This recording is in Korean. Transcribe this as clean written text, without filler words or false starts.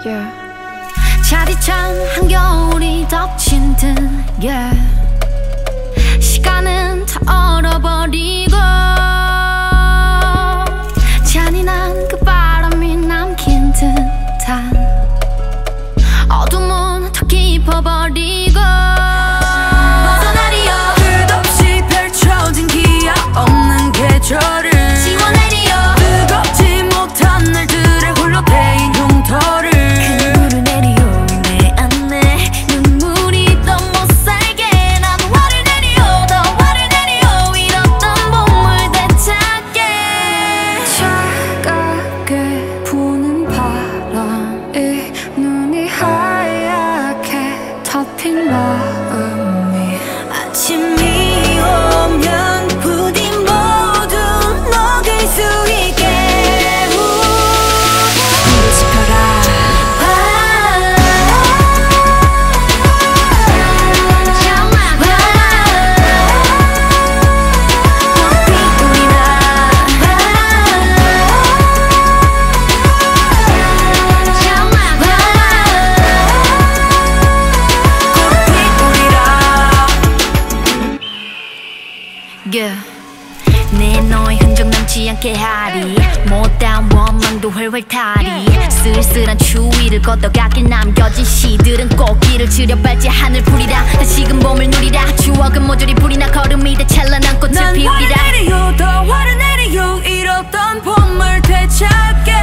yeah. 차디찬 한겨울이 덮친 듯 yeah. 시간은 다 얼어버리고 잔인한 그 바람이 남긴 듯한 어둠은 더 깊어버리고 벗어나리요 끝없이 펼쳐진 기약 없는 계절을 지워내리요 뜨겁지 못한 날들의 홀로 데인 흉터를 그 눈물을 내리요 내 안에 눈물이 더 못살게 난 화를 내리요 더 화를 내리요 잃었던 봄을 되찾게 차갑게 부는 바람이 눈이 하얗게 덮인 마음이 아침이 오면 부디 모두 녹을 수 있게 불을 지펴라 내 너의 흔적 남지 않게 하리 못다운 원망도 훨훨 타리 쓸쓸한 추위를 걷어가길 남겨진 시들은 꽃길을 지려발지 하늘 풀이라 다시금 봄을 누리라 추억은 모조리 불이 나 걸음이 돼 찬란한 꽃을 피우리라 난 화를 내리요 더 화를 내리요 잃었던 봄을 되찾게